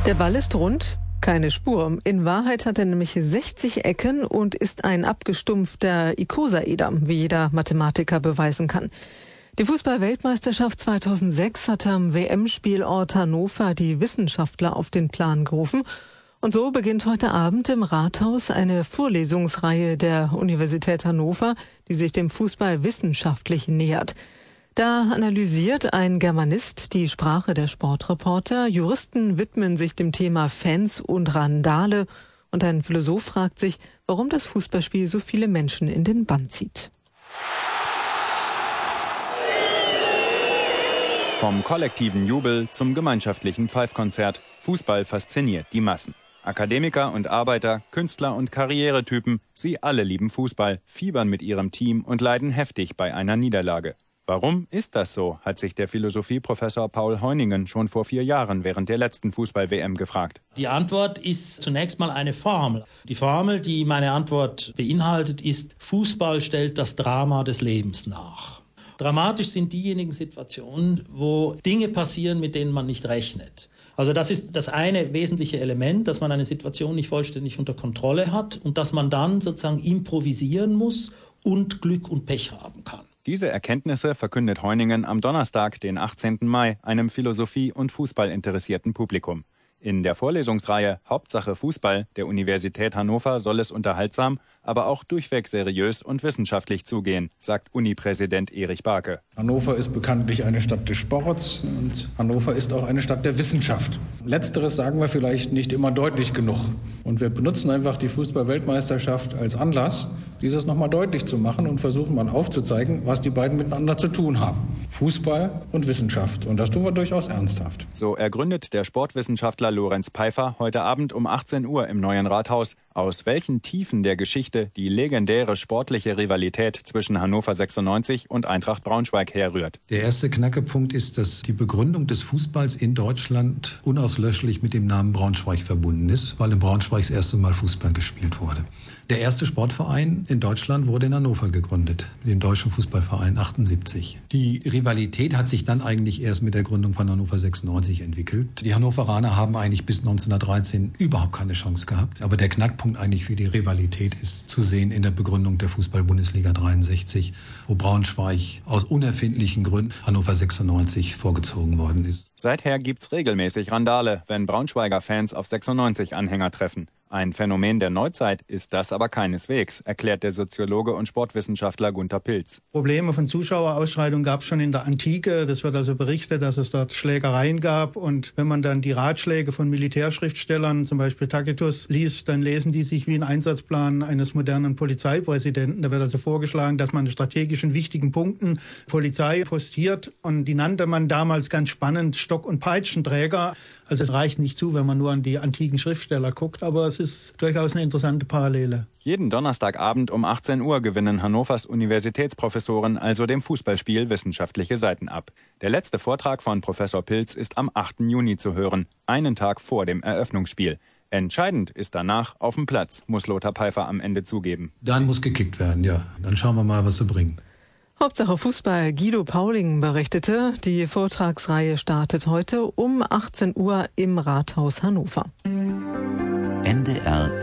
Der Ball ist rund, keine Spur. In Wahrheit hat er nämlich 60 Ecken und ist ein abgestumpfter Ikosaeder, wie jeder Mathematiker beweisen kann. Die Fußball-Weltmeisterschaft 2006 hatte am WM-Spielort Hannover die Wissenschaftler auf den Plan gerufen. Und so beginnt heute Abend im Rathaus eine Vorlesungsreihe der Universität Hannover, die sich dem Fußball wissenschaftlich nähert. Da analysiert ein Germanist die Sprache der Sportreporter, Juristen widmen sich dem Thema Fans und Randale und ein Philosoph fragt sich, warum das Fußballspiel so viele Menschen in den Bann zieht. Vom kollektiven Jubel zum gemeinschaftlichen Pfeifkonzert. Fußball fasziniert die Massen. Akademiker und Arbeiter, Künstler und Karrieretypen, sie alle lieben Fußball, fiebern mit ihrem Team und leiden heftig bei einer Niederlage. Warum ist das so, hat sich der Philosophieprofessor Paul Heuningen schon vor 4 Jahren während der letzten Fußball-WM gefragt. Die Antwort ist zunächst mal eine Formel. Die Formel, die meine Antwort beinhaltet, ist: Fußball stellt das Drama des Lebens nach. Dramatisch sind diejenigen Situationen, wo Dinge passieren, mit denen man nicht rechnet. Also das ist das eine wesentliche Element, dass man eine Situation nicht vollständig unter Kontrolle hat und dass man dann sozusagen improvisieren muss und Glück und Pech haben kann. Diese Erkenntnisse verkündet Heuningen am Donnerstag, den 18. Mai, einem Philosophie- und Fußball interessierten Publikum. In der Vorlesungsreihe Hauptsache Fußball der Universität Hannover soll es unterhaltsam, aber auch durchweg seriös und wissenschaftlich zugehen, sagt Uni-Präsident Erich Barke. Hannover ist bekanntlich eine Stadt des Sports und Hannover ist auch eine Stadt der Wissenschaft. Letzteres sagen wir vielleicht nicht immer deutlich genug. Und wir benutzen einfach die Fußball-Weltmeisterschaft als Anlass, dieses nochmal deutlich zu machen und versuchen mal aufzuzeigen, was die beiden miteinander zu tun haben. Fußball und Wissenschaft. Und das tun wir durchaus ernsthaft. So ergründet der Sportwissenschaftler Lorenz Peifer heute Abend um 18 Uhr im Neuen Rathaus, aus welchen Tiefen der Geschichte die legendäre sportliche Rivalität zwischen Hannover 96 und Eintracht Braunschweig herrührt. Der erste Knackepunkt ist, dass die Begründung des Fußballs in Deutschland unauslöschlich mit dem Namen Braunschweig verbunden ist, weil in Braunschweig das erste Mal Fußball gespielt wurde. Der erste Sportverein in Deutschland wurde in Hannover gegründet, dem Deutschen Fußballverein 78. Die Rivalität hat sich dann eigentlich erst mit der Gründung von Hannover 96 entwickelt. Die Hannoveraner haben eigentlich bis 1913 überhaupt keine Chance gehabt. Aber der Knackpunkt eigentlich für die Rivalität ist zu sehen in der Begründung der Fußball-Bundesliga 63, wo Braunschweig aus unerfindlichen Gründen Hannover 96 vorgezogen worden ist. Seither gibt's regelmäßig Randale, wenn Braunschweiger Fans auf 96-Anhänger treffen. Ein Phänomen der Neuzeit ist das aber keineswegs, erklärt der Soziologe und Sportwissenschaftler Gunter Pilz. Probleme von Zuschauerausschreitungen gab es schon in der Antike. Das wird also berichtet, dass es dort Schlägereien gab. Und wenn man dann die Ratschläge von Militärschriftstellern, zum Beispiel Tacitus, liest, dann lesen die sich wie ein Einsatzplan eines modernen Polizeipräsidenten. Da wird also vorgeschlagen, dass man an strategischen wichtigen Punkten Polizei postiert. Und die nannte man damals ganz spannend Stock- und Peitschenträger. Also es reicht nicht zu, wenn man nur an die antiken Schriftsteller guckt, aber es ist durchaus eine interessante Parallele. Jeden Donnerstagabend um 18 Uhr gewinnen Hannovers Universitätsprofessoren also dem Fußballspiel wissenschaftliche Seiten ab. Der letzte Vortrag von Professor Pilz ist am 8. Juni zu hören, einen Tag vor dem Eröffnungsspiel. Entscheidend ist danach auf dem Platz, muss Lothar Peifer am Ende zugeben. Dann muss gekickt werden, ja. Dann schauen wir mal, was sie bringen. Hauptsache Fußball. Guido Pauling berichtete, die Vortragsreihe startet heute um 18 Uhr im Rathaus Hannover. NDR